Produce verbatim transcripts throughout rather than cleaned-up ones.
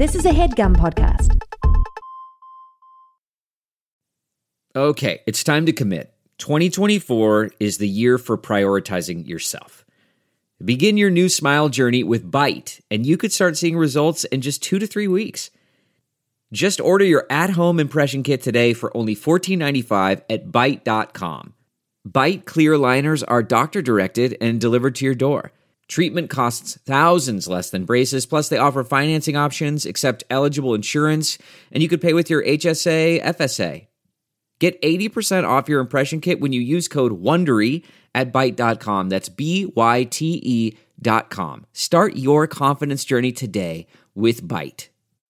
This is a HeadGum podcast. Okay, it's time to commit. twenty twenty-four is the year for prioritizing yourself. Begin your new smile journey with Byte, and you could start seeing results in just two to three weeks. Just order your at-home impression kit today for only fourteen ninety-five at byte dot com. Byte clear liners are doctor-directed and delivered to your door. Treatment costs thousands less than braces, plus they offer financing options, accept eligible insurance, and you could pay with your H S A, F S A. Get eighty percent off your impression kit when you use code WONDERY at byte dot com. That's B Y T E dot com. Start your confidence journey today with Byte.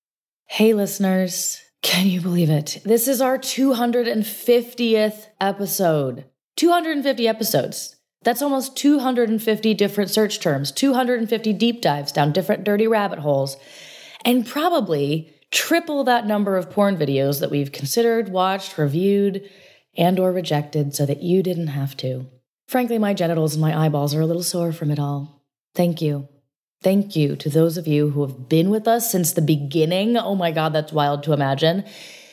Hey, listeners. Can you believe it? This is our two hundred fiftieth episode. two hundred fifty episodes. That's almost two hundred fifty different search terms, two hundred fifty deep dives down different dirty rabbit holes, and probably triple that number of porn videos that we've considered, watched, reviewed, and or rejected so that you didn't have to. Frankly, my genitals and my eyeballs are a little sore from it all. Thank you. Thank you to those of you who have been with us since the beginning. Oh my God, that's wild to imagine.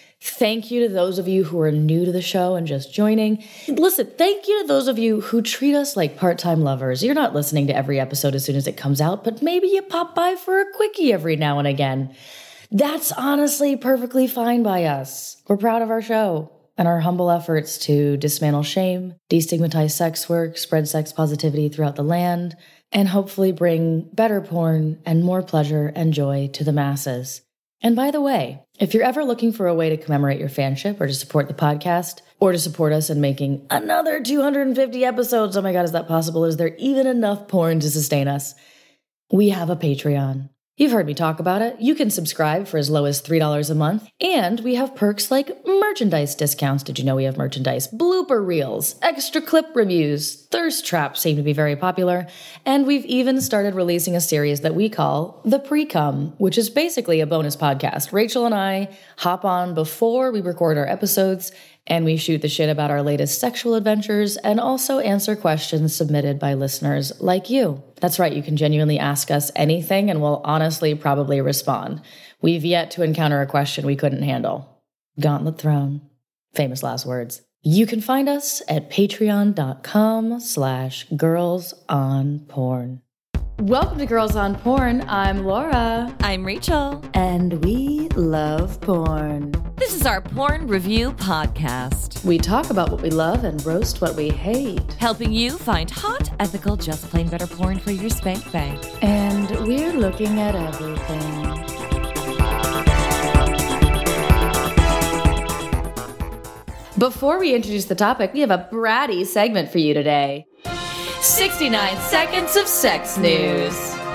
Thank you to those of you who are new to the show and just joining. Listen, thank you to those of you who treat us like part-time lovers. You're not listening to every episode as soon as it comes out, but maybe you pop by for a quickie every now and again. That's honestly perfectly fine by us. We're proud of our show and our humble efforts to dismantle shame, destigmatize sex work, spread sex positivity throughout the land, and hopefully bring better porn and more pleasure and joy to the masses. And by the way, if you're ever looking for a way to commemorate your fanship or to support the podcast or to support us in making another two hundred fifty episodes, oh my God, is that possible? Is there even enough porn to sustain us? We have a Patreon. You've heard me talk about it. You can subscribe for as low as three dollars a month. And we have perks like merchandise discounts. Did you know we have merchandise? Blooper reels, extra clip reviews, thirst traps seem to be very popular. And we've even started releasing a series that we call The Pre-Cum, which is basically a bonus podcast. Rachel and I hop on before we record our episodes, and we shoot the shit about our latest sexual adventures and also answer questions submitted by listeners like you. That's right, you can genuinely ask us anything and we'll honestly probably respond. We've yet to encounter a question we couldn't handle. Gauntlet thrown. Famous last words. You can find us at patreon.com slash girls on porn. Welcome to Girls on Porn. I'm Laura. I'm Rachel. And we love porn. This is our porn review podcast. We talk about what we love and roast what we hate. Helping you find hot, ethical, just plain better porn for your spank bank. And we're looking at everything. Before we introduce the topic, we have a bratty segment for you today. sixty-nine seconds of sex news.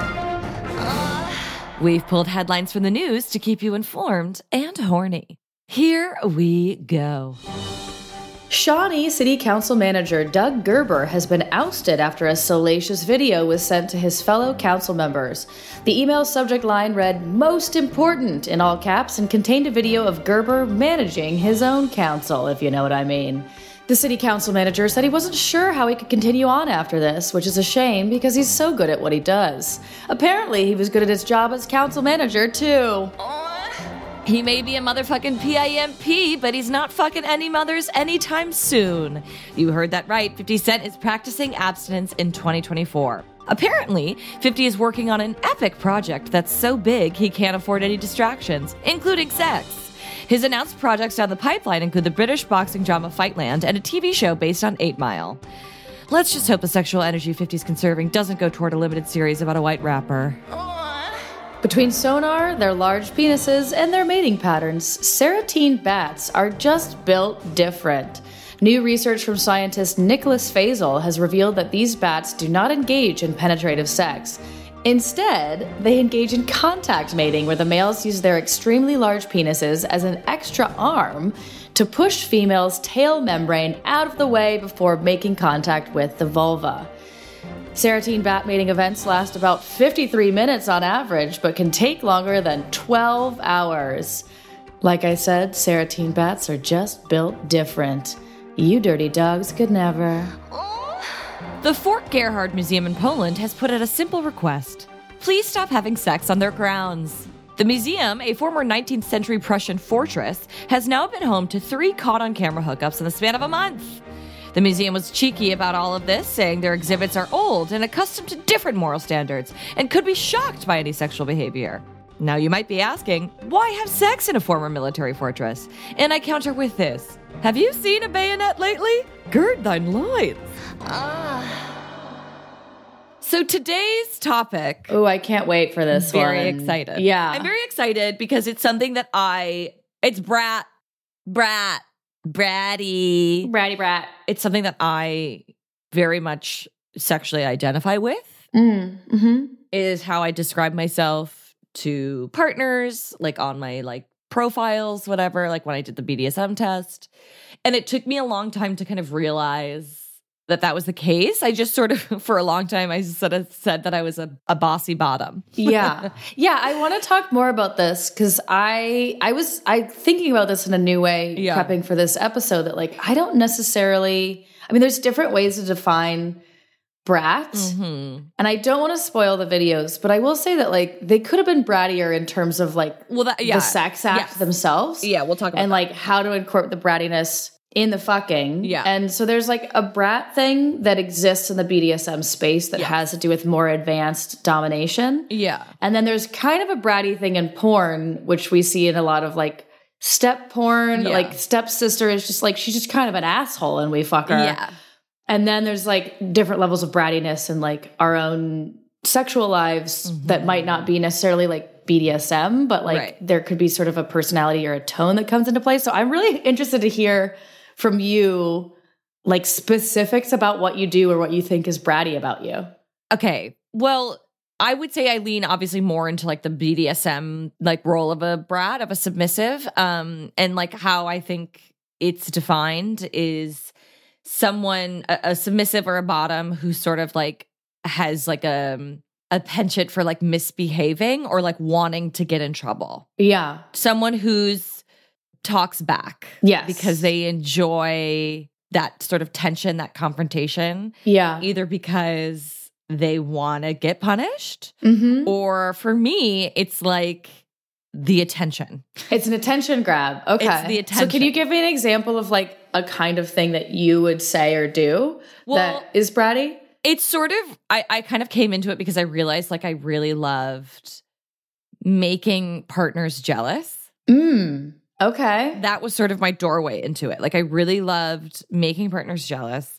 We've pulled headlines from the news to keep you informed and horny. Here we go. Shawnee City Council Manager Doug Gerber has been ousted after a salacious video was sent to his fellow council members. The email's subject line read, "Most important," in all caps, and contained a video of Gerber managing his own council, if you know what I mean. The city council manager said he wasn't sure how he could continue on after this, which is a shame because he's so good at what he does. Apparently, he was good at his job as council manager, too. He may be a motherfucking P I M P, but he's not fucking any mothers anytime soon. You heard that right. fifty Cent is practicing abstinence in twenty twenty-four. Apparently, fifty is working on an epic project that's so big he can't afford any distractions, including sex. His announced projects down the pipeline include the British boxing drama Fightland and a T V show based on eight mile. Let's just hope the sexual energy fifty's conserving doesn't go toward a limited series about a white rapper. Between sonar, their large penises, and their mating patterns, Serotine bats are just built different. New research from scientist Nicholas Faisal has revealed that these bats do not engage in penetrative sex. Instead, they engage in contact mating, where the males use their extremely large penises as an extra arm to push females' tail membrane out of the way before making contact with the vulva. Serotine bat mating events last about fifty-three minutes on average, but can take longer than twelve hours. Like I said, Serotine bats are just built different. You dirty dogs could never. The Fort Gerhard Museum in Poland has put out a simple request. Please stop having sex on their grounds. The museum, a former nineteenth century Prussian fortress, has now been home to three caught-on-camera hookups in the span of a month. The museum was cheeky about all of this, saying their exhibits are old and accustomed to different moral standards and could be shocked by any sexual behavior. Now you might be asking, why have sex in a former military fortress? And I counter with this. Have you seen a bayonet lately? Gird thine loins. Ah. So today's topic... Oh, I can't wait for this very one. Very excited. Yeah. I'm very excited because it's something that I... It's brat. Brat. Bratty. Bratty brat. It's something that I very much sexually identify with. Mm. Mm-hmm. Is how I describe myself to partners, like on my like profiles, whatever, like when I did the B D S M test. And it took me a long time to kind of realize that that was the case. I just sort of, for a long time, I sort of said that I was a, a bossy bottom. yeah. Yeah. I want to talk more about this because I, I was, I thinking about this in a new way, yeah. prepping for this episode that like, I don't necessarily, I mean, there's different ways to define brat. Mm-hmm. And I don't want to spoil the videos, but I will say that like, they could have been brattier in terms of like well, that, yeah. the sex act yes. themselves. Yeah. We'll talk about And that. like how to incorporate the brattiness in the fucking. Yeah. And so there's like a brat thing that exists in the B D S M space that yeah. has to do with more advanced domination. Yeah. And then there's kind of a bratty thing in porn, which we see in a lot of like step porn, yeah. like stepsister is just like, she's just kind of an asshole and we fuck her. Yeah. And then there's like different levels of brattiness in like our own sexual lives mm-hmm. that might not be necessarily like B D S M, but like right. there could be sort of a personality or a tone that comes into play. So I'm really interested to hear from you, like specifics about what you do or what you think is bratty about you. Okay. Well, I would say I lean obviously more into like the B D S M like role of a brat, of a submissive. Um, and like how I think it's defined is someone, a, a submissive or a bottom who sort of like has like a, a penchant for like misbehaving or like wanting to get in trouble. Yeah. Someone who's talks back. Yes. Because they enjoy that sort of tension, that confrontation. Yeah. Either because they want to get punished mm-hmm. or for me, it's like the attention. It's an attention grab. Okay. It's the attention. So can you give me an example of like a kind of thing that you would say or do well, that is bratty? It's sort of, I, I kind of came into it because I realized like I really loved making partners jealous. Mm. Okay. That was sort of my doorway into it. Like I really loved making partners jealous.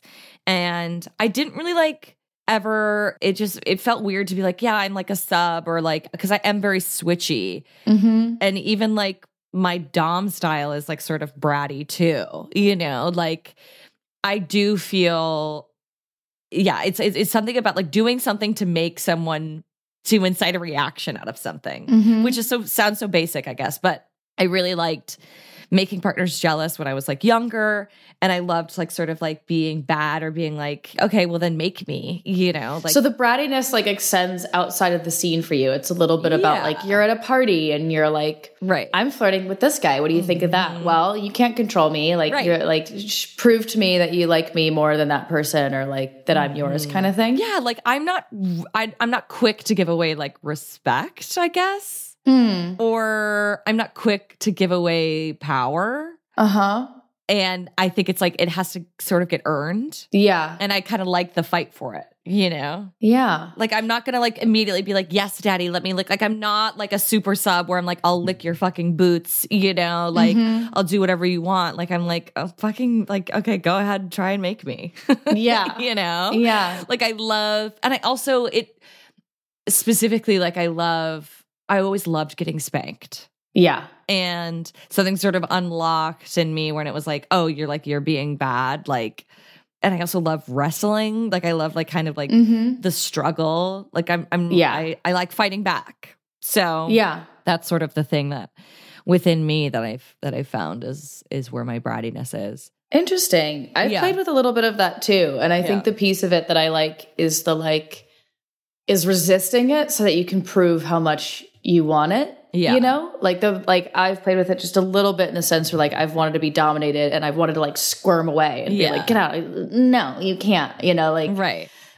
And I didn't really like ever, it just, it felt weird to be like, yeah, I'm like a sub or like, because I am very switchy. Mm-hmm. And even like my dom style is like sort of bratty too, you know, like I do feel, yeah, it's, it's, it's something about like doing something to make someone, to incite a reaction out of something, mm-hmm. which is so, sounds so basic, I guess, but I really liked making partners jealous when I was like younger. And I loved like sort of like being bad or being like, okay, well then make me, you know, like. So the brattiness like extends outside of the scene for you. It's a little bit about yeah. like, you're at a party and you're like, right. I'm flirting with this guy. What do you think of that? Well, you can't control me. Like right. you're like, sh- prove to me that you like me more than that person or like that I'm yours kind of thing. Yeah. Like I'm not, I, I'm not quick to give away like respect, I guess. Mm. Or I'm not quick to give away power. Uh-huh. And I think it's like, it has to sort of get earned. Yeah. And I kind of like the fight for it, you know? Yeah. Like, I'm not going to like immediately be like, yes, daddy, let me lick. Like, I'm not like a super sub where I'm like, I'll lick your fucking boots, you know? Like, mm-hmm. I'll do whatever you want. Like, I'm like, oh, fucking, like, okay, go ahead, try and make me. Yeah. You know? Yeah. Like, I love, and I also, it specifically, like, I love, I always loved getting spanked. Yeah. And something sort of unlocked in me when it was like, oh, you're like, you're being bad. Like, and I also love wrestling. Like, I love like kind of like mm-hmm. the struggle. Like I'm, I'm, yeah. I, I like fighting back. So yeah, that's sort of the thing that within me that I've, that I've found is, is where my brattiness is. Interesting. I've yeah. played with a little bit of that too. And I yeah. think the piece of it that I like is the like, is resisting it so that you can prove how much you want it. Yeah. You know, like the, like I've played with it just a little bit in the sense where like I've wanted to be dominated and I've wanted to like squirm away and yeah. be like, get out. No, you can't, you know, like, right.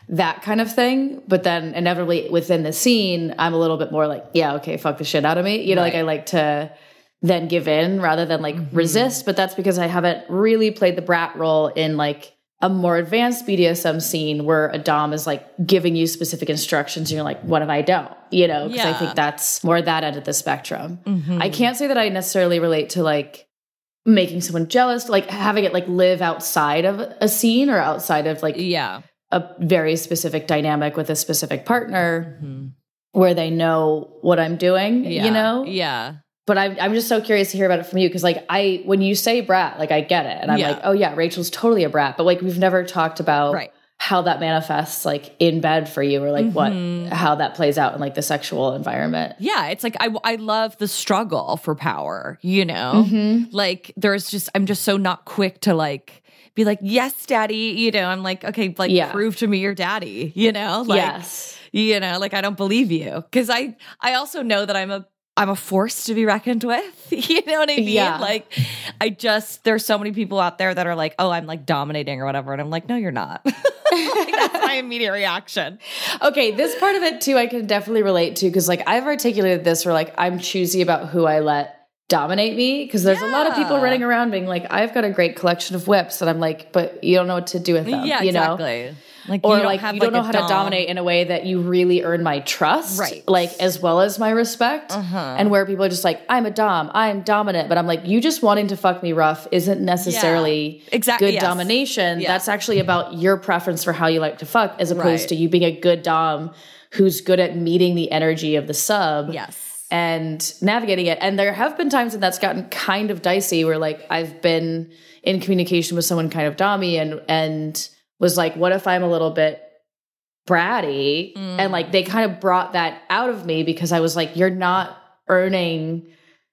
that kind of thing. But then inevitably within the scene, I'm a little bit more like, yeah, okay, fuck the shit out of me. You know, Right. like I like to then give in rather than like Mm-hmm. resist. But that's because I haven't really played the brat role in like a more advanced B D S M scene where a dom is like giving you specific instructions and you're like, what if I don't? You know, because I Yeah. think that's more that end of the spectrum. Mhm. I can't say that I necessarily relate to like making someone jealous, like having it like live outside of a scene or outside of like Yeah. a very specific dynamic with a specific partner Mhm. where they know what I'm doing, Yeah. you know? Yeah. But I'm, I'm just so curious to hear about it from you. Cause like I, when you say brat, like I get it. And I'm Yeah. like, oh yeah, Rachel's totally a brat. But like, we've never talked about Right. how that manifests like in bed for you or like Mhm. what, how that plays out in like the sexual environment. Yeah, it's like I I love the struggle for power, you know? Mhm. Like there's just I'm just so not quick to like be like, "Yes, daddy," you know. I'm like, "Okay, like Yeah. prove to me you're daddy," you know? Like Yes. you know, like I don't believe you cuz I I also know that I'm a I'm a force to be reckoned with. You know what I mean? Yeah. Like I just there's so many people out there that are like, "Oh, I'm like dominating or whatever." And I'm like, "No, you're not." Like, that's my immediate reaction. Okay, this part of it too, I can definitely relate to because like I've articulated this where like I'm choosy about who I let dominate me because there's a lot of people Yeah. running around being like, I've got a great collection of whips, and I'm like, but you don't know what to do with them, Yeah, you know? exactly. Like Or you don't like have you like don't know a how dom. to dominate in a way that you really earn my trust, Right. Like as well as my respect, Uh-huh. and where people are just like, I'm a dom, I'm dominant, but I'm like, you just wanting to fuck me rough isn't necessarily Yeah. Exact- good yes. domination. Yeah. That's actually about your preference for how you like to fuck, as opposed Right. to you being a good dom who's good at meeting the energy of the sub. Yes. And navigating it. And there have been times that that's gotten kind of dicey where like I've been in communication with someone kind of dommy and, and was like, what if I'm a little bit bratty? Mm. And like, they kind of brought that out of me because I was like, you're not earning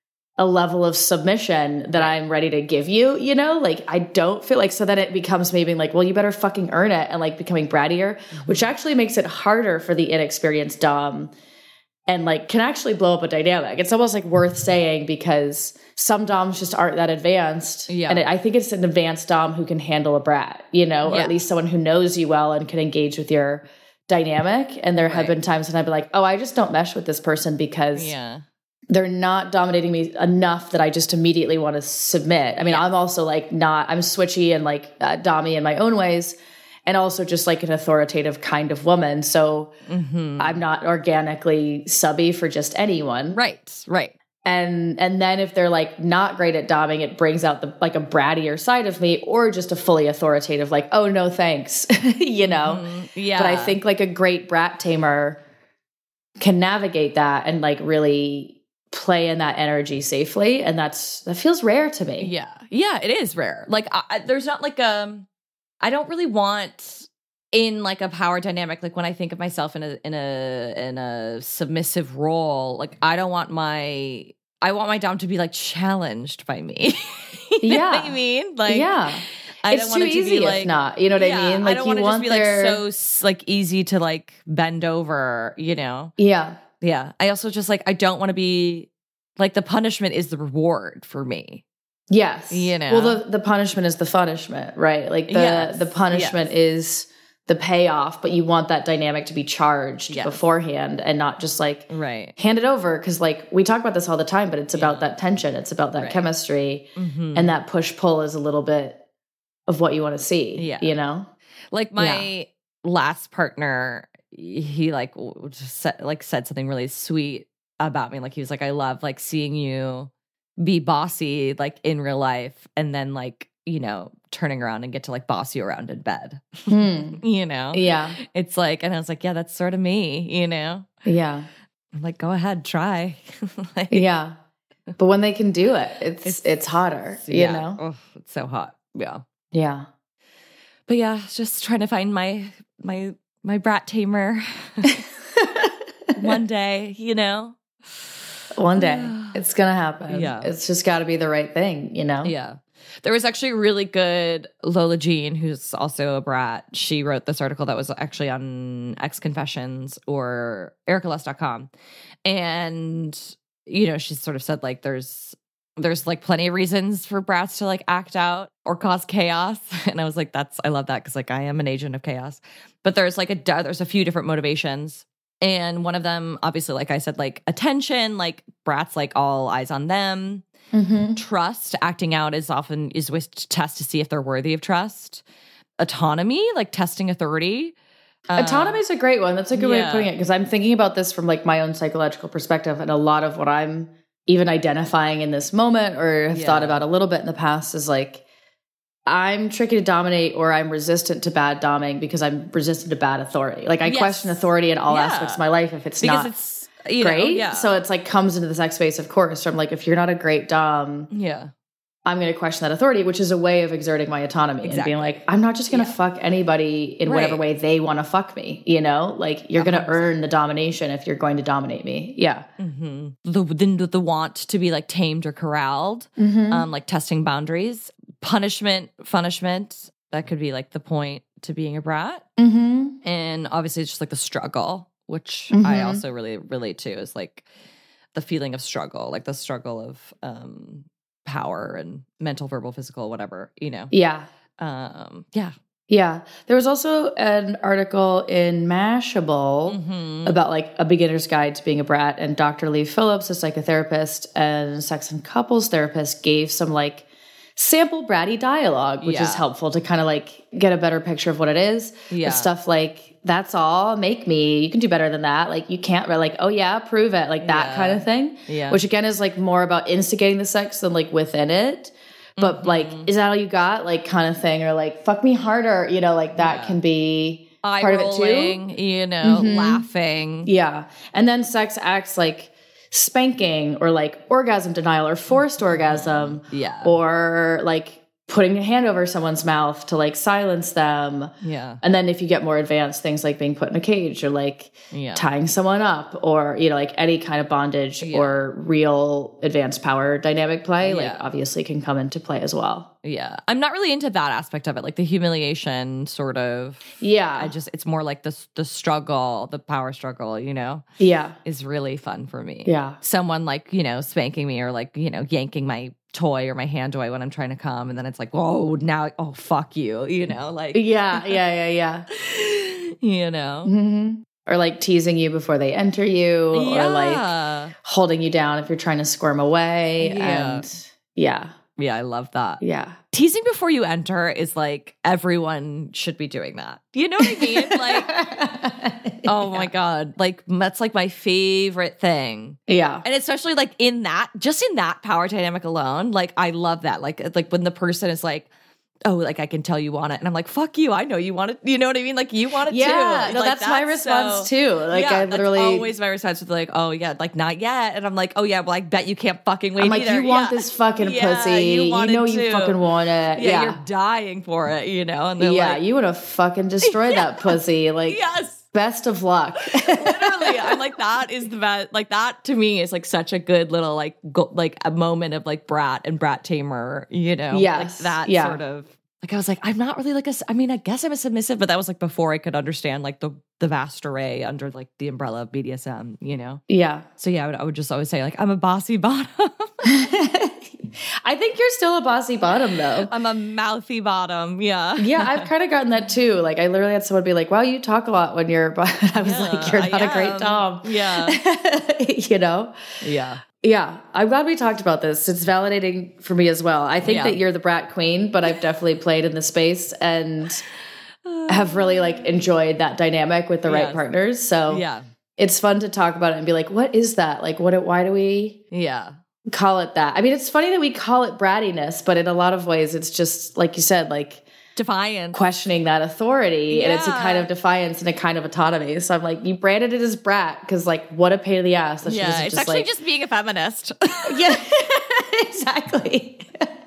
a level of submission that I'm ready to give you, you know? Like, I don't feel like, so then it becomes maybe like, well, you better fucking earn it, and like becoming brattier, Mm-hmm. which actually makes it harder for the inexperienced dom and like can actually blow up a dynamic. It's almost like worth saying because some doms just aren't that advanced. Yeah. And I think it's an advanced dom who can handle a brat, you know, or Yeah. at least someone who knows you well and can engage with your dynamic. And there have Right. been times when I'd be like, oh, I just don't mesh with this person because Yeah. they're not dominating me enough that I just immediately want to submit. I mean, I'm also like not, I'm switchy and like uh, dommy in my own ways, and also just like an authoritative kind of woman. So Mm-hmm. I'm not organically subby for just anyone. Right. Right. And and then if they're like not great at domming, it brings out the like a brattier side of me, or just a fully authoritative, like, oh no, thanks. you know? Mm, yeah. But I think like a great brat tamer can navigate that and like really play in that energy safely. And that's that feels rare to me. Yeah. Yeah. It is rare. Like I, I- there's not like um. I don't really want in like a power dynamic. Like when I think of myself in a in a in a submissive role, like I don't want my I want my dom to be like challenged by me. You know Yeah. what I mean? Like yeah. I It's don't want too it to easy be if like not. You know what yeah, I mean? Like I don't you want to want just be their, like so s- like easy to like bend over. You know? yeah. Yeah. I also just like I don't want to be like the punishment is the reward for me. Yes. You know? Well, the, the punishment is the punishment, right? Like the, Yes, the punishment yes. is the payoff, but you want that dynamic to be charged Yes. beforehand and not just like Right. hand it over. Cause like we talk about this all the time, but it's about that tension. It's about that Right. chemistry, Mhm. and that push pull is a little bit of what you want to see, Yeah. you know? Like my last partner, he like w- just said, like said something really sweet about me. Like he was like, I love like seeing you be bossy like in real life, and then like you know turning around and get to like boss you around in bed. Hmm. You know, Yeah. it's like, and I was like, yeah, that's sort of me. You know, Yeah. I'm like, go ahead, try. Like, Yeah. But when they can do it, it's, it's, It's- hotter, you yeah. know? Oh, it's so hot. Yeah. Yeah. But yeah, just trying to find my my my brat tamer one day, you know. One day it's going to happen. Yeah. It's just got to be the right thing, you know? Yeah. There was actually a really good Lola Jean, who's also a brat. She wrote this article that was actually on X Confessions or erica lust dot com. And, you know, she sort of said like there's there's like plenty of reasons for brats to like act out or cause chaos. And I was like, that's, I love that because like I am an agent of chaos. But there's like a, there's a few different motivations. And one of them, obviously, like I said, like attention, like brats, like all eyes on them. Mm-hmm. Trust, acting out is often is with to test to see if they're worthy of trust. Autonomy, like testing authority. Autonomy is a great one. That's a good yeah. way of putting it, because I'm thinking about this from like my own psychological perspective, and a lot of what I'm even identifying in this moment or have Yeah. thought about a little bit in the past is like, I'm tricky to dominate, or I'm resistant to bad doming because I'm resistant to bad authority. Like I Yes. question authority in all Yeah. aspects of my life if it's Because not it's you know, great. yeah. So it's like comes into the sex space, of course. So I'm like, if you're not a great dom, yeah. I'm going to question that authority, which is a way of exerting my autonomy Exactly. and being like, I'm not just going to Yeah. fuck anybody in Right. whatever way they want to fuck me. You know, like you're going to earn the domination if you're going to dominate me. Yeah. Mm-hmm. The, the the want to be like tamed or corralled, Mm-hmm. um, like testing boundaries, punishment, punishment. That could be like the point to being a brat, Mm-hmm. and obviously it's just like the struggle, which Mhm. I also really relate to, is like the feeling of struggle, like the struggle of um power and mental, verbal, physical, whatever, you know. Yeah. Um, yeah. Yeah. There was also an article in Mashable Mhm. about like a beginner's guide to being a brat, and Doctor Lee Phillips, a psychotherapist and sex and couples therapist, gave some like sample bratty dialogue, which Yeah. is helpful to kind of like get a better picture of what it is. Yeah. It's stuff like, that's all, make me, you can do better than that. Like you can't, like, oh yeah, prove it, like that Yeah. kind of thing. Yeah. Which again is like more about instigating the sex than like within it. But Mm-hmm. like, is that all you got? Like kind of thing, or like, fuck me harder, you know, like that Yeah. can be Eye part of it too. rolling, you know, Mhm. laughing. Yeah. And then sex acts like spanking or like orgasm denial or forced orgasm Yeah. or like putting a hand over someone's mouth to like silence them. Yeah. And then if you get more advanced, things like being put in a cage or like Yeah. tying someone up or, you know, like any kind of bondage Yeah. or real advanced power dynamic play, like Yeah. obviously can come into play as well. Yeah. I'm not really into that aspect of it, like the humiliation sort of. Yeah. I just, it's more like the, the struggle, the power struggle, you know, yeah. is really fun for me. Yeah. Someone like, you know, spanking me or like, you know, yanking my toy or my hand toy when I'm trying to come. And then it's like, whoa, now, oh, fuck you, you know, like, Yeah. Yeah. Yeah. Yeah. you know. Mm-hmm. Or like teasing you before they enter you, Yeah. or like holding you down if you're trying to squirm away. Yeah. And yeah, Yeah, I love that. yeah. Teasing before you enter is like, everyone should be doing that. You know what I mean? Like, oh my God. Like, that's like my favorite thing. Yeah. And especially like in that, just in that power dynamic alone, like I love that. Like, like when the person is like, oh, like I can tell you want it. And I'm like, fuck you. I know you want it. You know what I mean? Like you want it Yeah. too. No, Like, that's, my response so- too. Like yeah, I literally that's always my response with like, oh yeah, like not yet. And I'm like, oh yeah, well I bet you can't fucking wait I'm like, either. you want Yeah. this fucking Yeah, pussy. you You, want know it you too. fucking want it. Yeah, Yeah. you're dying for it, you know? And they're Yeah. like, You want to fucking destroy that pussy. Like, yes. best of luck. Literally, I'm like, that is the best. Like that to me is like such a good little like go, like a moment of like brat and brat tamer, you know? Yes, Like that yeah. sort of. Like I was like, I'm not really like a. s- I mean, I guess I'm a submissive, but that was like before I could understand like the the vast array under like the umbrella of B D S M, you know? Yeah. So yeah, I would, I would just always say like, I'm a bossy bottom. I think you're still a bossy bottom though. I'm a mouthy bottom. Yeah. Yeah, I've kind of gotten that too. Like, I literally had someone be like, "Wow, you talk a lot when you're." But I was Yeah, like, "You're I not a great am. dom." Yeah. you know. Yeah. Yeah, I'm glad we talked about this. It's validating for me as well. I think Yeah. that you're the brat queen, but I've definitely played in the space and have really like enjoyed that dynamic with the right Yes. partners. So Yeah. it's fun to talk about it and be like, "What is that? Like, what? Why do we?" Yeah. call it that. I mean, it's funny that we call it brattiness, but in a lot of ways, it's just like you said, like Defiance. questioning that authority, and it's a Yeah. kind of defiance and a kind of autonomy. So I'm like, you branded it as brat because, like, what a pain in the ass. That she Yeah. doesn't It's just actually like, just being a feminist. yeah, exactly.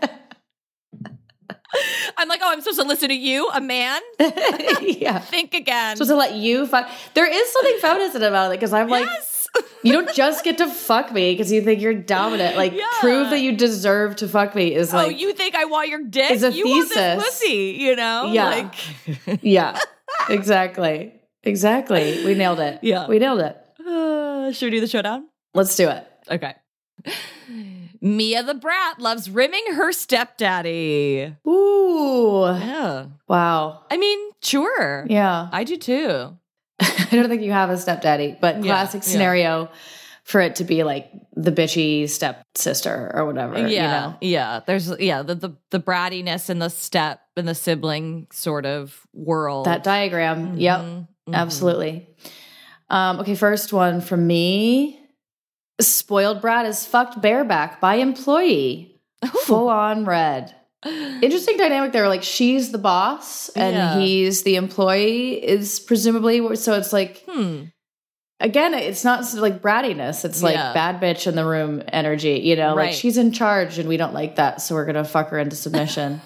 I'm like, oh, I'm supposed to listen to you, a man? yeah. Think again. Supposed to let you fuck. There is something feminist about it because I'm like, yes. you don't just get to fuck me because you think you're dominant. Like, Yeah. prove that you deserve to fuck me is Oh, like, you think I want your dick? It's a you want thesis. this pussy, you know? Yeah. Like, yeah, exactly. Exactly. We nailed it. Yeah. We nailed it. uh, should we do the showdown? Let's do it. Okay. Mia the brat loves rimming her stepdaddy. Ooh. Yeah. Wow. I mean, sure. Yeah. I do too. I don't think you have a stepdaddy, but Yeah, classic yeah. scenario for it to be like the bitchy stepsister or whatever. Yeah. You know? Yeah. There's, yeah, the, the, the brattiness and the step and the sibling sort of world. That diagram. Mhm, Yep. mhm. Absolutely. Um, okay, first one from me. Spoiled brat is fucked bareback by employee. Full on red. Interesting dynamic there. Like she's the boss and Yeah. he's the employee is presumably. So it's like, Hmm. again, it's not like brattiness. It's like Yeah. bad bitch in the room energy, you know, like Right. she's in charge and we don't like that. So we're going to fuck her into submission.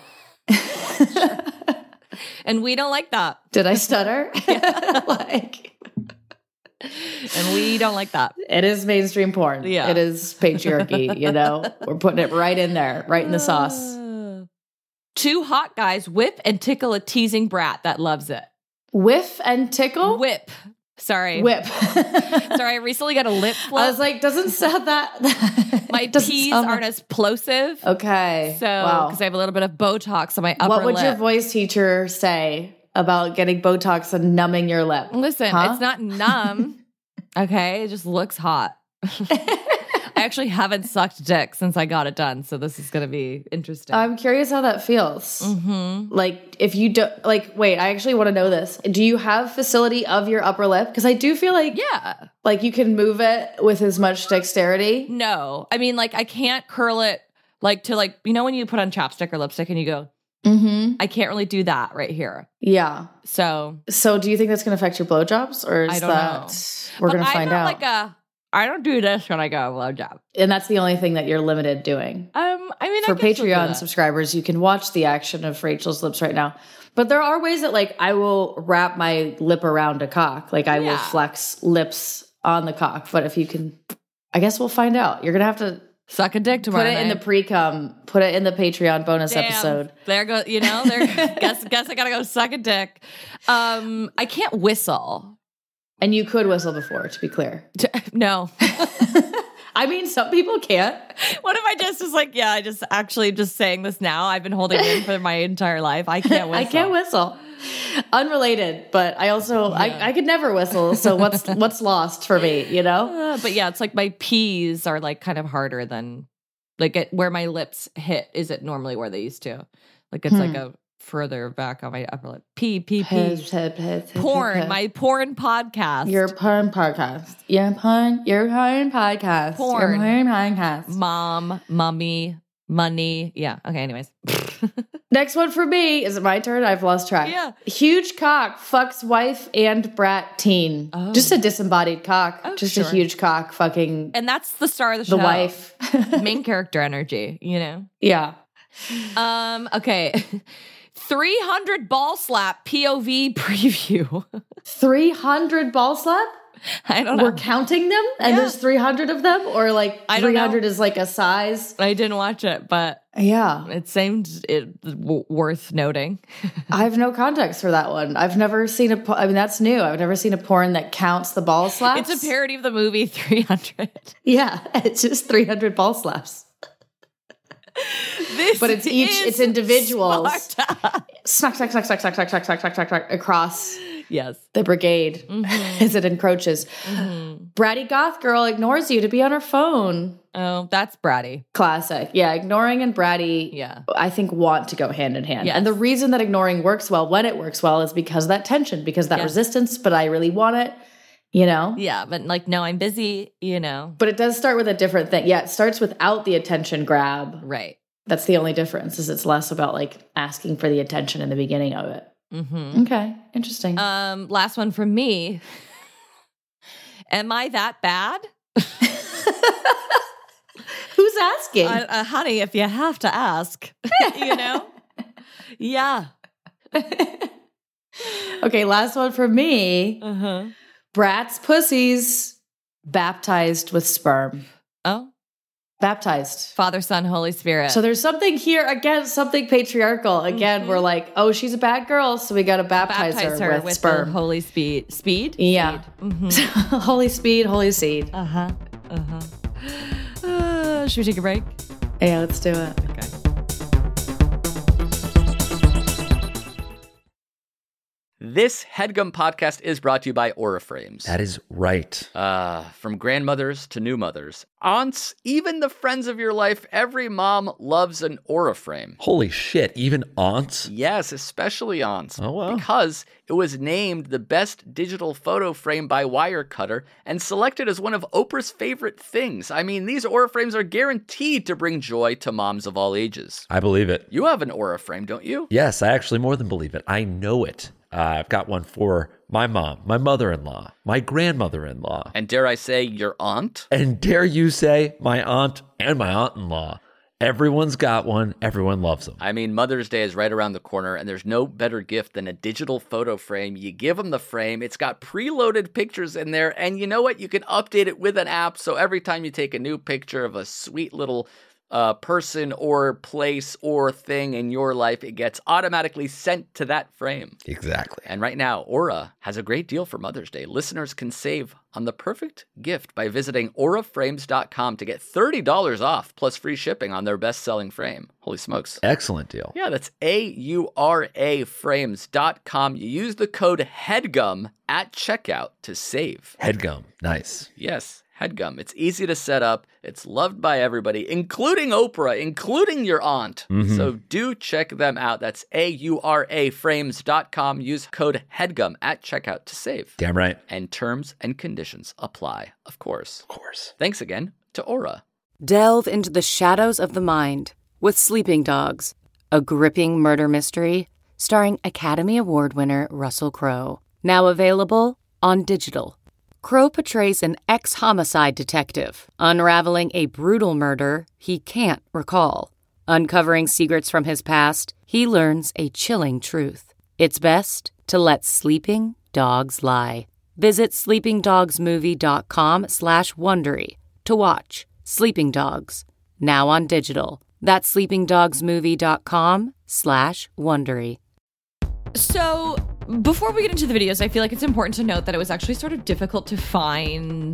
And we don't like that. Did I stutter? like, And we don't like that. it is mainstream porn. Yeah. It is patriarchy, you know, we're putting it right in there, right in the sauce. Uh, Two hot guys whip and tickle a teasing brat that loves it. Whiff and tickle? Whip. Sorry. Whip. Sorry, I recently got a lip flip. I was like, doesn't sound that. My doesn't P's sound aren't that- as plosive. Okay. So, wow. because I have a little bit of Botox on my upper What would lip. your voice teacher say about getting Botox and numbing your lip? Listen, Huh? it's not numb. Okay, it just looks hot. I actually haven't sucked dick since I got it done, so this is going to be interesting. I'm curious how that feels. mm-hmm. Like, if you do, like, wait, I actually want to know this. Do you have facility of your upper lip? Because I do feel like, Yeah. like you can move it with as much dexterity. No, I mean, like, I can't curl it like to like, you know, when you put on chapstick or lipstick and you go, Mm-hmm. I can't really do that right here. Yeah. So So, do you think that's going to affect your blowjobs, or is I don't that know. we're But going to I'm find not out? Like a, I don't do this when I go blowjob. And that's the only thing that you're limited doing. Um, I mean, For I guess we'll do Patreon that. subscribers, you can watch the action of Rachel's lips right now. But there are ways that, like, I will wrap my lip around a cock. Like, I will Yeah. flex lips on the cock. But if you can, I guess we'll find out. You're going to have to Suck a dick tomorrow put it in the night. pre-cum, put it in the Patreon bonus Damn. episode. There go, you know, there. guess, guess I gotta go suck a dick. Um, I can't whistle. And you could whistle before, to be clear. No. I mean, some people can't. What if I just was like, yeah, I just actually just saying this now. I've been holding in for my entire life. I can't whistle. I can't whistle. Unrelated, but I also I, I could never whistle. So what's what's lost for me, you know? Uh, but yeah, it's like my P's are like kind of harder than like it, where my lips hit isn't normally where they used to. Like it's Hmm. like a further back on my upper lip. P, P, P. Piss, piss, piss, Porn, piss. my porn podcast. Your porn podcast. Your porn, your porn podcast. Porn. Your porn podcast. Mom, mummy, money. Yeah. Okay, anyways. Next one for me. Is it my turn? I've lost track. Yeah. Huge cock fucks wife and brat teen. Oh. Just a disembodied cock. Oh, Just sure. a huge cock fucking And that's the star of the the show. wife. Main character energy, you know? Yeah. Um, okay. three hundred ball slap P O V preview. three hundred ball slap? I don't know. We're counting them? And Yeah. there's three hundred of them? Or like I don't three know. hundred is like a size? I didn't watch it, but Yeah. it seemed it w- worth noting. I have no context for that one. I've never seen a, po- I mean, that's new. I've never seen a porn that counts the ball slaps. It's a parody of the movie three hundred. Yeah. It's just three hundred ball slaps. This But it's each- is it's individuals. Sparta. Smack, smack, smack, smack, smack, smack, smack, smack, smack, smack, smack, across Yes. the brigade as it encroaches. Bratty goth girl ignores you to be on her phone. Oh, that's bratty. Classic. Yeah, ignoring and bratty, Yeah. I think, want to go hand in hand. Yes. And the reason that ignoring works well when it works well is because of that tension, because of that Yes. resistance, but I really want it, you know? Yeah, but like, no, I'm busy, you know. But it does start with a different thing. Yeah, it starts without the attention grab. Right. That's the only difference, is it's less about like asking for the attention in the beginning of it. Mm-hmm. Okay, interesting. Um, last one from me. Am I that bad? Who's asking? Uh, uh, honey, if you have to ask, you know? Yeah. Okay, last one for me. Uh-huh. Brats pussies baptized with sperm. Oh, Baptized. Father, Son, Holy Spirit. So there's something here, again, something patriarchal. Again, Mhm. we're like, oh, she's a bad girl, so we got to baptize, baptize her, her with, with sperm. the Holy Speed. Speed? Yeah. Speed. Mm-hmm. Holy speed, holy seed. Uh-huh. Uh-huh. Uh, should we take a break? Yeah, let's do it. Okay. This HeadGum podcast is brought to you by Aura Frames. That is right. Uh, from grandmothers to new mothers, aunts, even the friends of your life, every mom loves an Aura Frame. Holy shit, even aunts? Yes, especially aunts. Oh, wow. Because it was named the best digital photo frame by Wirecutter and selected as one of Oprah's favorite things. I mean, these Aura Frames are guaranteed to bring joy to moms of all ages. I believe it. You have an Aura Frame, don't you? Yes, I actually more than believe it. I know it. Uh, I've got one for my mom, my mother-in-law, my grandmother-in-law. And dare I say, your aunt? And dare you say, my aunt and my aunt-in-law. Everyone's got one. Everyone loves them. I mean, Mother's Day is right around the corner, and there's no better gift than a digital photo frame. You give them the frame. It's got preloaded pictures in there, and you know what? You can update it with an app, so every time you take a new picture of a sweet little uh, person or place or thing in your life, it gets automatically sent to that frame. Exactly. And right now, Aura has a great deal for Mother's Day. Listeners can save on the perfect gift by visiting aura frames dot com to get thirty dollars off plus free shipping on their best-selling frame. Holy smokes. Excellent deal. Yeah, that's A U R A frames dot com. You use the code HEADGUM at checkout to save. HeadGum. Nice. Yes, HeadGum. It's easy to set up. It's loved by everybody, including Oprah, including your aunt. Mm-hmm. So do check them out. That's A U R A frames dot com. Use code HEADGUM at checkout to save. Damn right. And terms and conditions apply, of course. Of course. Thanks again to Aura. Delve into the shadows of the mind with Sleeping Dogs, a gripping murder mystery starring Academy Award winner Russell Crowe. Now available on digital. Crowe portrays an ex-homicide detective unraveling a brutal murder he can't recall. Uncovering secrets from his past, he learns a chilling truth. It's best to let sleeping dogs lie. Visit sleepingdogsmovie.com slash Wondery to watch Sleeping Dogs, now on digital. That's sleepingdogsmovie.com slash Wondery. So before we get into the videos, I feel like it's important to note that it was actually sort of difficult to find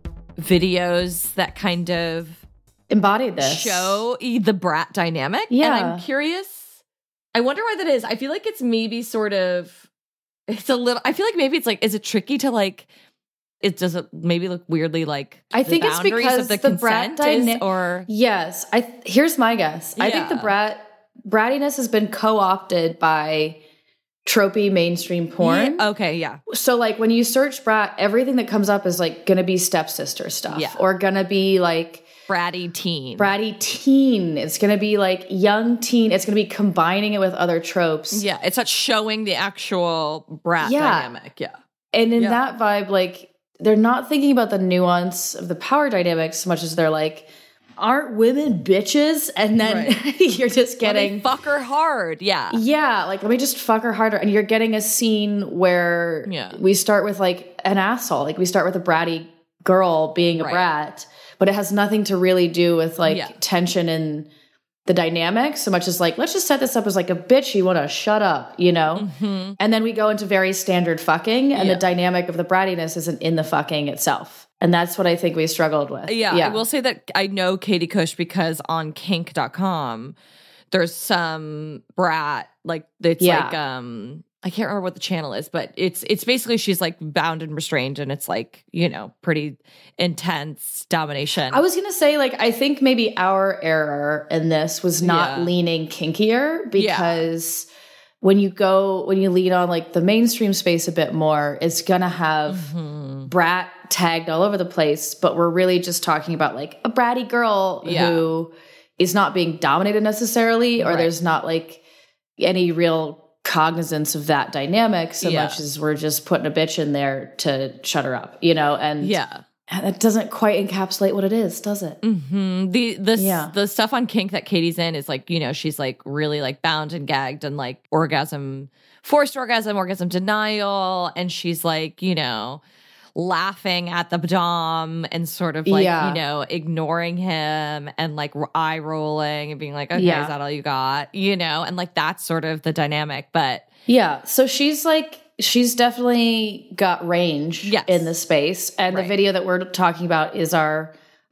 videos that kind of Embodied this. show the brat dynamic. Yeah. And I'm curious. I wonder why that is. I feel like it's maybe sort of, it's a little, I feel like maybe it's like, is it tricky to like, it does it maybe look weirdly like I the think it's boundaries because of the, the consent brat is, dyna- or Yes. I th- here's my guess. I think the Yeah. brat brattiness has been co-opted by tropey mainstream porn. Yeah, okay, yeah. So like when you search brat, everything that comes up is like gonna be stepsister stuff Yeah. or gonna be like Bratty teen. bratty teen. It's gonna be like young teen. It's gonna be combining it with other tropes. Yeah, it's not showing the actual brat Yeah. dynamic. Yeah. And in Yeah. that vibe, like they're not thinking about the nuance of the power dynamics so much as they're like, aren't women bitches? And then Right. you're just Let me getting fuck her hard. Yeah. yeah, like let me just fuck her harder. And you're getting a scene where Yeah. we start with like an asshole. Like we start with a bratty girl being a Right. brat, but it has nothing to really do with like Yeah. tension in the dynamics so much as like, let's just set this up as like a bitch, you want to shut up, you know? Mm-hmm. And then we go into very standard fucking and Yeah. the dynamic of the brattiness isn't in the fucking itself. And that's what I think we struggled with. Yeah, I will say that I know Katie Cush because on kink dot com, there's some brat, like, it's Yeah. like, um, I can't remember what the channel is, but it's it's basically she's like bound and restrained and it's like, you know, pretty intense domination. I was going to say, like, I think maybe our error in this was not Yeah. leaning kinkier because when you go, when you lean on like the mainstream space a bit more, it's going to have Mhm. brat tagged all over the place. But we're really just talking about like a bratty girl Yeah. who is not being dominated necessarily, or Right. there's not like any real cognizance of that dynamic so Yeah. much as we're just putting a bitch in there to shut her up, you know? And Yeah. that doesn't quite encapsulate what it is, does it? hmm The the Yeah. the stuff on kink that Katie's in is like, you know, she's like really like bound and gagged and like orgasm, forced orgasm, orgasm denial, and she's like, you know, laughing at the dom and sort of like, Yeah. you know, ignoring him and like r- eye rolling and being like, okay, Yeah. is that all you got? You know, and like that's sort of the dynamic. But Yeah. So she's like, she's definitely got range Yes. in the space. And Right. the video that we're talking about is our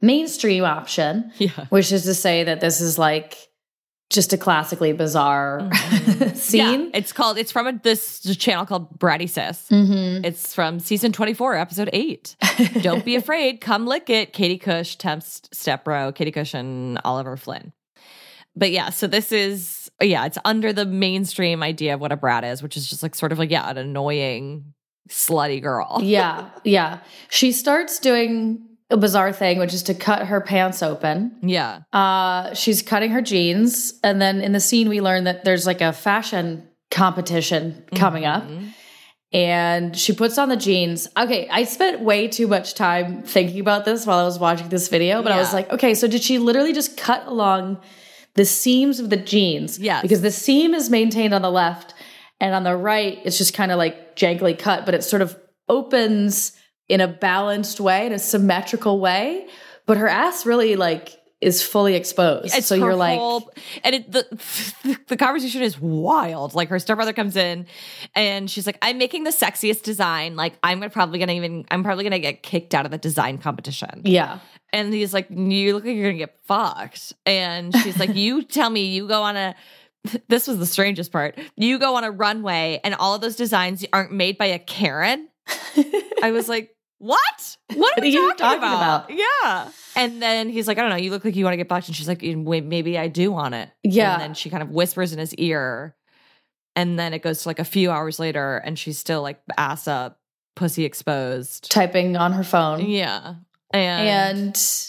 mainstream option, Yeah. which is to say that this is like just a classically bizarre Mm-hmm. scene. Yeah, it's called, it's from a, this channel called Bratty Sis. Mm-hmm. It's from season twenty-four, episode eight. Don't be afraid. Come lick it. Katie Cush, Temps Stepbro, Katie Cush, and Oliver Flynn. But yeah, so this is, yeah, it's under the mainstream idea of what a brat is, which is just like sort of like, yeah, an annoying, slutty girl. Yeah, yeah. She starts doing a bizarre thing, which is to cut her pants open. Yeah. Uh, she's cutting her jeans. And then in the scene, we learn that there's like a fashion competition coming Mm-hmm. up. And she puts on the jeans. Okay, I spent way too much time thinking about this while I was watching this video. But I was Yeah. like, okay, so did she literally just cut along the seams of the jeans? Yes. Because the seam is maintained on the left. And on the right, it's just kind of like jankily cut. But it sort of opens in a balanced way, in a symmetrical way, but her ass really like is fully exposed. It's so her you're like, whole, and it, the the conversation is wild. Like her stepbrother comes in, and she's like, "I'm making the sexiest design. Like I'm gonna probably gonna even, I'm probably gonna get kicked out of the design competition." yeah, And he's like, "You look like you're gonna get fucked." And she's like, "You tell me, you go on a." This was the strangest part. You go on a runway, and all of those designs aren't made by a Karen. I was like, what? What are, What we are you talking, talking about? about? Yeah. And then he's like, I don't know, you look like you want to get fucked. And she's like, "Wait, maybe I do want it." Yeah. And then she kind of whispers in his ear. And then it goes to like a few hours later, and she's still like ass up, pussy exposed. typing on her phone. Yeah. And, And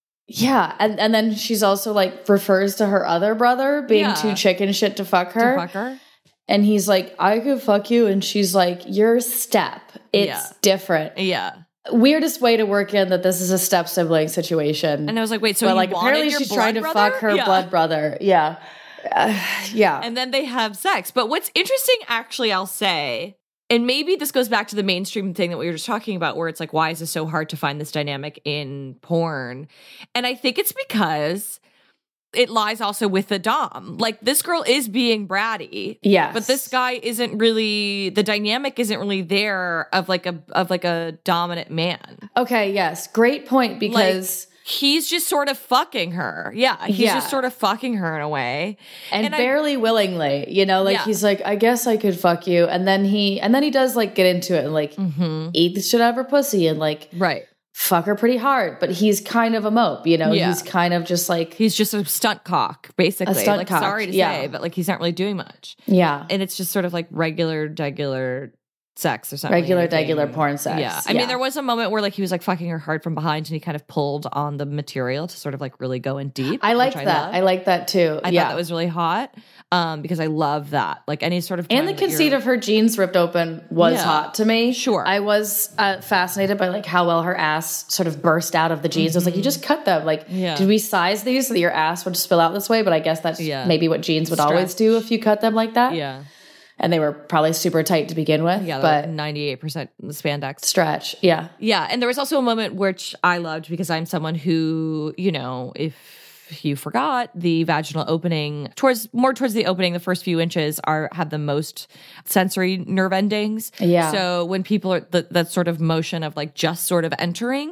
yeah, and, and then she's also like refers to her other brother being Yeah. too chicken shit to fuck to her. fuck her. And he's like, I could fuck you. And she's like, you're step. It's Yeah. different. Yeah. Weirdest way to work in that this is a step sibling situation. And I was like, wait, so but you like wanted apparently your she's blood trying to brother? fuck her Yeah. blood brother. Yeah. Uh, yeah. And then they have sex. But what's interesting, actually, I'll say, and maybe this goes back to the mainstream thing that we were just talking about, where it's like, why is it so hard to find this dynamic in porn? And I think it's because it lies also with the dom. Like, this girl is being bratty. Yes. But this guy isn't really, the dynamic isn't really there of like a of like a dominant man. Okay, yes. Great point because He's just sort of fucking her. Yeah. He's Yeah. just sort of fucking her in a way. and, and I- barely willingly, you know, like Yeah. he's like, I guess I could fuck you. And then he and then he does like get into it and like Mm-hmm. eat the shit out of her pussy and like Right. fuck her pretty hard. But he's kind of a mope, you know? Yeah. He's kind of just like He's just a stunt cock, basically. A stunt like, cock, sorry to yeah. say, but like he's not really doing much. yeah. And it's just sort of like regular, regular sex or something. Regular, regular porn sex. Yeah. I Yeah. mean, there was a moment where like he was like fucking her hard from behind and he kind of pulled on the material to sort of like really go in deep. I like which that. loved. I like that too. I yeah. thought that was really hot um, because I love that. Like any sort of and the time that conceit you're- of her jeans ripped open was Yeah. hot to me. Sure. I was uh, fascinated by like how well her ass sort of burst out of the jeans. I was like, you just cut them. Like, Mm-hmm. Yeah. did we size these so that your ass would spill out this way? But I guess that's Yeah. maybe what jeans would always Stressed. do if you cut them like that. Yeah. And they were probably super tight to begin with. Yeah. But But ninety-eight percent spandex. stretch. Yeah. Yeah, and there was also a moment which I loved because I'm someone who, you know, if you forgot, the vaginal opening towards more towards the opening, the first few inches are have the most sensory nerve endings. Yeah. So when people are the, that sort of motion of like just sort of entering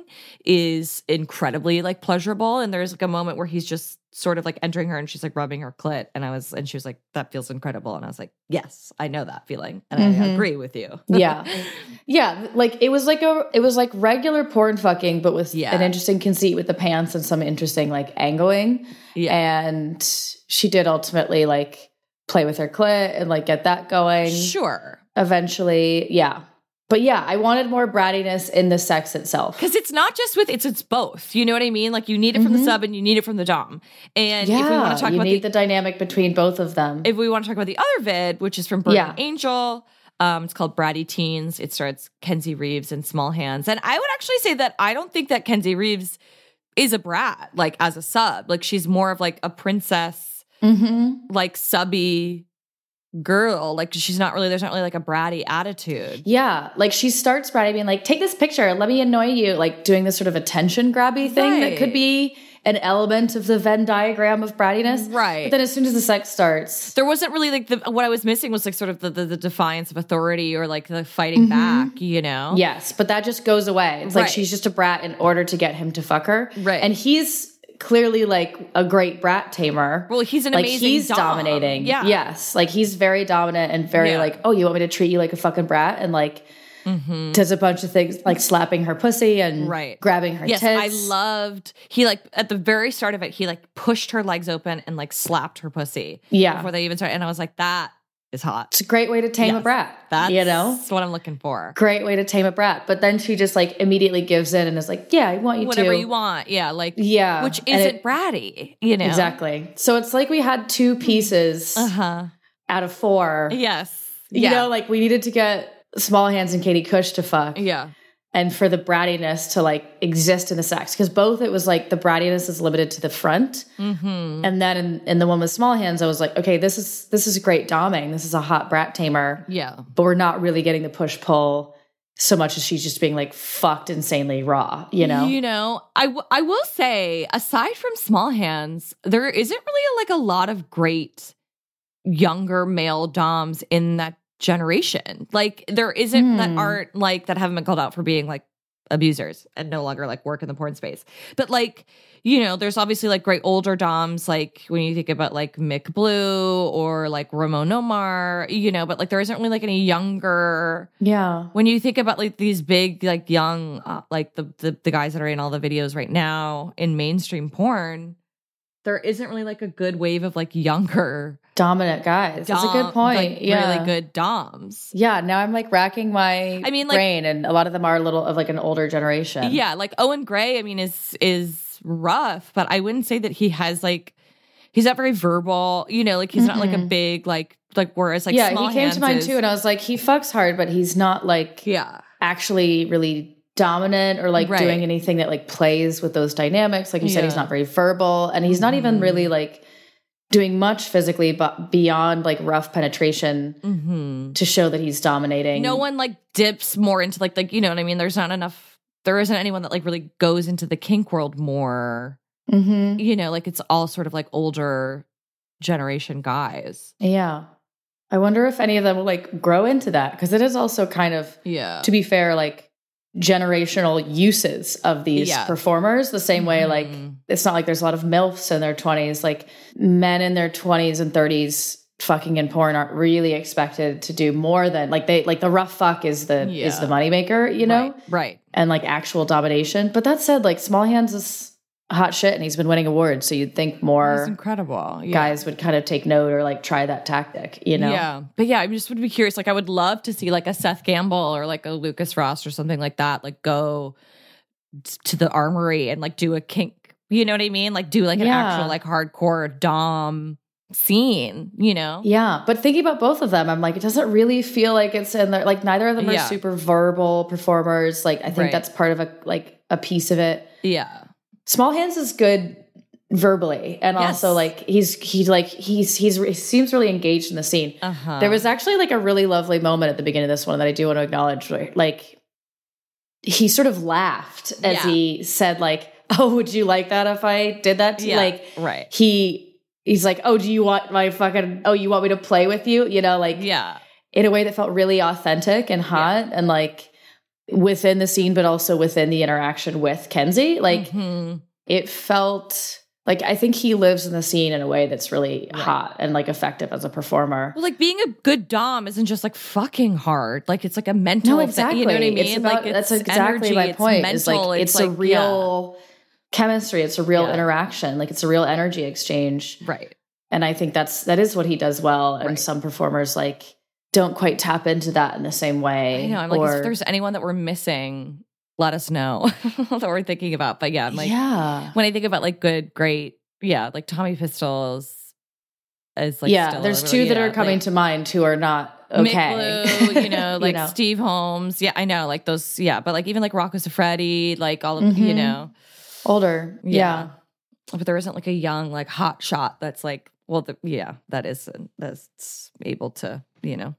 is incredibly like pleasurable, and there's like a moment where he's just sort of like entering her and she's like rubbing her clit, and I was and she was like, that feels incredible, and I was like, yes, I know that feeling, and I Mhm. agree with you. Yeah. Yeah. Like it was like a it was like regular porn fucking, but with Yeah. an interesting conceit with the pants and some interesting like angling. Yeah. And she did ultimately like play with her clit and like get that going. Sure. Eventually. Yeah. But yeah, I wanted more brattiness in the sex itself. Because it's not just with it's it's both. You know what I mean? Like you need it from the sub and you need it from the dom. And Yeah, if we want to talk you about need the, the, dynamic between both of them. if we want to talk about the other vid, which is from Burton Yeah. Angel, um, it's called Bratty Teens. It starts Kenzie Reeves in Small Hands, and I would actually say that I don't think that Kenzie Reeves is a brat, like as a sub. Like she's more of like a princess, mm-hmm. like subby girl. Like she's not really. There's not really like a bratty attitude. Yeah, like she starts bratty being like, take this picture, let me annoy you, like doing this sort of attention grabby thing that Right. could be an element of the Venn diagram of brattiness. Right. But then as soon as the sex starts, there wasn't really like the, what I was missing was like sort of the, the, the defiance of authority or like the fighting mm-hmm. back, you know? Yes, but that just goes away. It's right. like she's just a brat in order to get him to fuck her. Right. And he's clearly like a great brat tamer. Well, he's an like amazing he's dom. dominating. Yeah. Yes. Like he's very dominant and very yeah. like, oh, you want me to treat you like a fucking brat? And like mm-hmm. does a bunch of things like slapping her pussy and right. grabbing her yes, tits. I loved, he like, at the very start of it, he like pushed her legs open and like slapped her pussy. Yeah. Before they even started. And I was like, that is hot. It's a great way to tame yes, a brat. That's you know? what I'm looking for. Great way to tame a brat. But then she just like immediately gives in and is like, yeah, I want you Whatever to. you want. Yeah. Like, yeah. Which isn't it, bratty, you know? Exactly. So it's like we had two pieces uh-huh. out of four. Yes. You yeah. know, like we needed to get Small Hands and Katie Cush to fuck. Yeah. And for the brattiness to like exist in the sex. Because both it was like the brattiness is limited to the front. Mm-hmm. And then in, in the one with Small Hands, I was like, okay, this is this is great doming. This is a hot brat tamer. Yeah. But we're not really getting the push pull so much as she's just being like fucked insanely raw, you know? You know, I, w- I will say, aside from Small Hands, there isn't really like a lot of great younger male doms in that generation. Like there isn't mm. that aren't like that haven't been called out for being like abusers and no longer like work in the porn space. But like, you know, there's obviously like great older doms, like when you think about like Mick Blue or like Ramon Omar, you know, but like there isn't really like any younger. Yeah. When you think about like these big, like young, uh, like the, the the guys that are in all the videos right now in mainstream porn, there isn't really like a good wave of like younger dominant guys. Dom, That's a good point. Like, yeah. really good doms. Yeah. Now I'm like racking my I mean, like, brain, and a lot of them are a little of like an older generation. Yeah. Like Owen Gray, I mean, is is rough, but I wouldn't say that he has like, he's not very verbal, you know, like he's mm-hmm. not like a big, like, like whereas like, yeah, Small he came Hands to mind is, too. And I was like, he fucks hard, but he's not like, yeah, actually really dominant or like right. doing anything that like plays with those dynamics. Like you yeah. said, he's not very verbal, and he's not even really like doing much physically, but beyond like rough penetration mm-hmm. to show that he's dominating. No one like dips more into like, like, you know what I mean? There's not enough, there isn't anyone that like really goes into the kink world more, mm-hmm. you know, like it's all sort of like older generation guys. Yeah. I wonder if any of them will like grow into that, because it is also kind of, yeah, to be fair, like generational uses of these yeah. performers, the same way, mm-hmm. like it's not like there's a lot of MILFs in their twenties. Like men in their twenties and thirties fucking in porn aren't really expected to do more than like they like the rough fuck is the yeah. is the moneymaker, you know? Right, right. And like actual domination. But that said, like Small Hands is hot shit and he's been winning awards, so you'd think more That's incredible. Yeah. guys would kind of take note or like try that tactic, you know? Yeah. But yeah, I just would be curious. Like I would love to see like a Seth Gamble or like a Lucas Frost or something like that, like go to the Armory and like do a kink, you know what I mean? Like do like an Yeah. actual like hardcore dom scene, you know? Yeah. But thinking about both of them, I'm like, it doesn't really feel like it's in there. Like neither of them are Yeah. super verbal performers. Like I think Right. that's part of a like a piece of it. Yeah. Small Hands is good verbally, and Yes. also like he's he's like he's he's he seems really engaged in the scene. Uh-huh. There was actually like a really lovely moment at the beginning of this one that I do want to acknowledge, where, like he sort of laughed as Yeah. he said like, "Oh, would you like that if I did that?" To you? Yeah, Like right. he he's like, "Oh, do you want my fucking oh, you want me to play with you?" You know, like Yeah. in a way that felt really authentic and hot, and like within the scene, but also within the interaction with Kenzie. Like Mhm. it felt like, I think he lives in the scene in a way that's really Right. hot and like effective as a performer. Well, like being a good dom isn't just like fucking hard. Like it's like a mental No, thing, exactly. you know what I mean? It's about, like that's it's exactly energy, my it's point. Mental, Is like it's, a like, real chemistry. It's a real Yeah. interaction. Like it's a real energy exchange. yeah. Right. And I think that's that is what he does well. And Right. some performers like don't quite tap into that in the same way. I know. I'm or, like, if there's anyone that we're missing, let us know that we're thinking about. But yeah, I'm like, yeah. when I think about like good, great, yeah, like Tommy Pistols is like, yeah, still there's a two really- that yeah, are coming like, to mind who are not okay. Mick Blue, you know, like know. Steve Holmes. Yeah, I know, like those. Yeah, but like even like Rocco Siffredi, like all of you Mhm. know, Older. Yeah. Yeah. but there isn't like a young like hot shot that's like, well, the, yeah, that is that's able to, you know.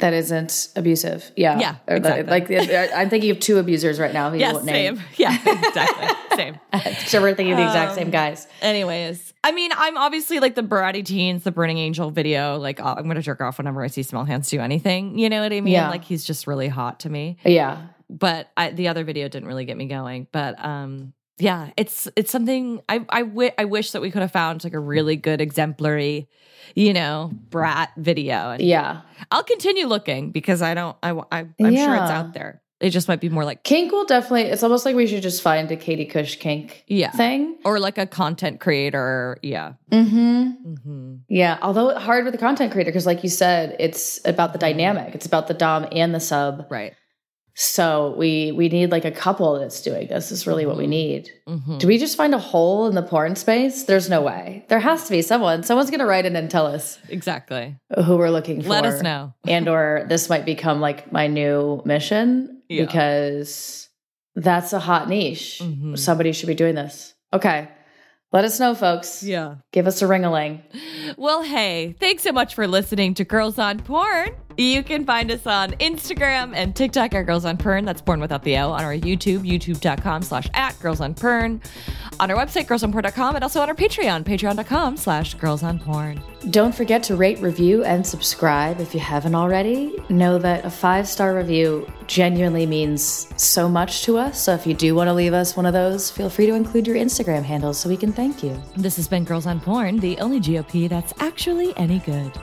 that isn't abusive. Yeah. Yeah, Or exactly. Like, like I'm thinking of two abusers right now. Who you Yeah, won't name. same. Yeah, exactly. Same. So we're thinking of the exact Um, same guys. Anyways, I mean, I'm obviously like the Bratty Teens, the Burning Angel video. Like, oh, I'm going to jerk off whenever I see Small Hands do anything. You know what I mean? Yeah. Like, he's just really hot to me. Yeah. But I, the other video didn't really get me going. But um, yeah, it's it's something I I, w- I wish that we could have found like a really good exemplary, you know, brat video. And Yeah. I'll continue looking because I don't. I, I I'm sure it's Yeah. out there. It just might be more like Kink will definitely, it's almost like we should just find a Katie Kush kink Yeah. thing. or like a content creator. Yeah. Mm-hmm. Mm-hmm. Yeah. Although hard with the content creator, because like you said, it's about the dynamic. It's about the dom and the sub. Right. So we we need like a couple that's doing this is really what we need. Mm-hmm. Do we just find a hole in the porn space? There's no way. There has to be someone. Someone's going to write in and tell us Exactly. who we're looking for. Let us know. And or this might become like my new mission Yeah. because that's a hot niche. Mhm. Somebody should be doing this. Okay. Let us know, folks. Yeah. Give us a ring-a-ling. Well, hey, thanks so much for listening to Girls on Porn. You can find us on Instagram and TikTok at Girls on Porn. That's Porn without the O. On our YouTube, youtube.com slash at Girls on Porn. On our website, girls on porn dot com. And also on our Patreon, patreon.com slash Girls on Porn. Don't forget to rate, review, and subscribe if you haven't already. Know that a five-star review genuinely means so much to us. So if you do want to leave us one of those, feel free to include your Instagram handles so we can thank you. This has been Girls on Porn, the only G O P that's actually any good.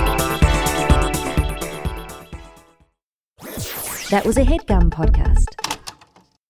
That was a HeadGum podcast.